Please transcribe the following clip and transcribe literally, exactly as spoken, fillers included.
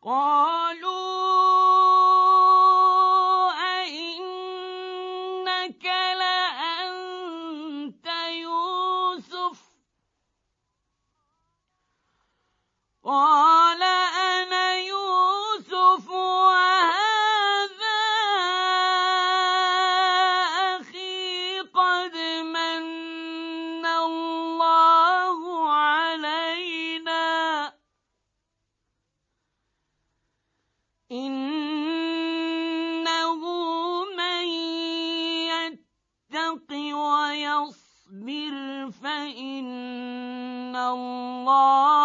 قالوا أئنك لأنت يوسف قال أنا يوسف وهذا أخي قد من الله علينا إنه من يتق ويصبر فإن الله